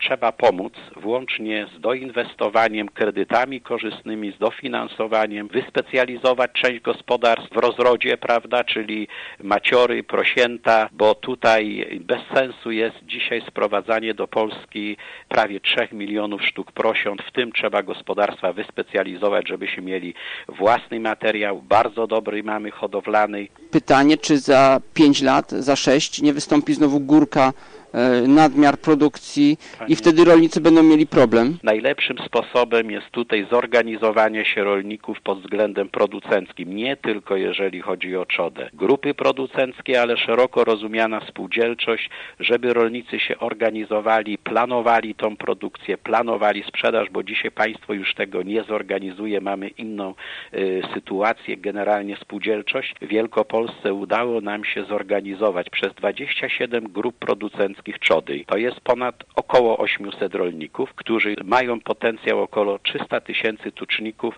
trzeba pomóc, włącznie z doinwestowaniem, kredytami korzystnymi, z dofinansowaniem, wyspecjalizować część gospodarstw w rozrodzie, prawda, czyli maciory, prosięta, bo tutaj bez sensu jest dzisiaj sprowadzanie do Polski prawie 3 milionów sztuk prosiąt, w tym trzeba gospodarstwa wyspecjalizować, żebyśmy mieli własny materiał, bardzo dobry mamy hodowlany. Pytanie, czy za 5 lat, za 6 nie wystąpi znowu górka, nadmiar produkcji i wtedy rolnicy będą mieli problem? Najlepszym sposobem jest tutaj zorganizowanie się rolników pod względem producenckim, nie tylko jeżeli chodzi o trzodę. Grupy producenckie, ale szeroko rozumiana spółdzielczość, żeby rolnicy się organizowali, planowali tą produkcję, planowali sprzedaż, bo dzisiaj państwo już tego nie zorganizuje, mamy inną sytuację, generalnie spółdzielczość. W Wielkopolsce udało nam się zorganizować przez 27 grup producenckich trzody. To jest ponad około 800 rolników, którzy mają potencjał około 300 000 tuczników